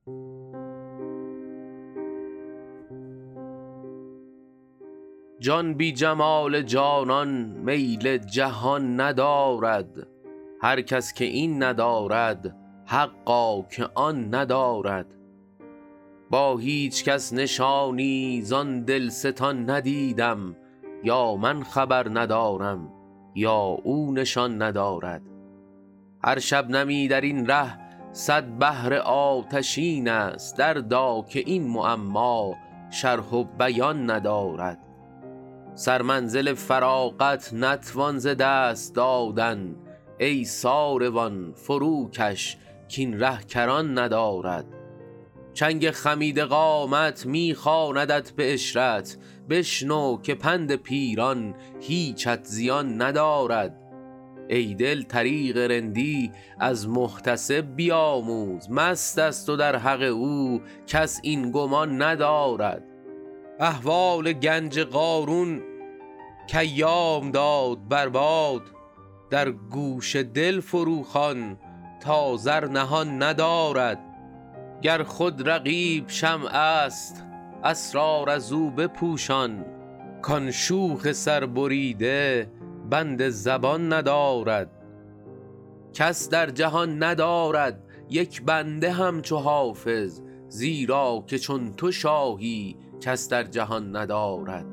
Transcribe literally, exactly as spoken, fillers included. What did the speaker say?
جان بی جمال جانان میل جهان ندارد، هر کس که این ندارد حقا که آن ندارد. با هیچ کس نشانی زان دلستان ندیدم، یا من خبر ندارم یا او نشان ندارد. هر شبنمی در این ره صد بحر آتشین است، دردا که این معما شرح و بیان ندارد. سرمنزل فراغت نتوان ز دست دادن، ای ساروان فروکش کین ره کران ندارد. چنگ خمیده قامت می خواندت به عشرت، بشنو که پند پیران هیچت زیان ندارد. ای دل طریق رندی از محتسب بیاموز، مست است و در حق او کس این گمان ندارد. احوال گنج قارون کایام داد بر باد، در گوش دل فروخوان تا زر نهان ندارد. گر خود رقیب شمع است اسرار از او بپوشان، کان شوخ سربریده بند زبان ندارد. کس در جهان ندارد یک بنده همچو حافظ، زیرا که چون تو شاهی کس در جهان ندارد.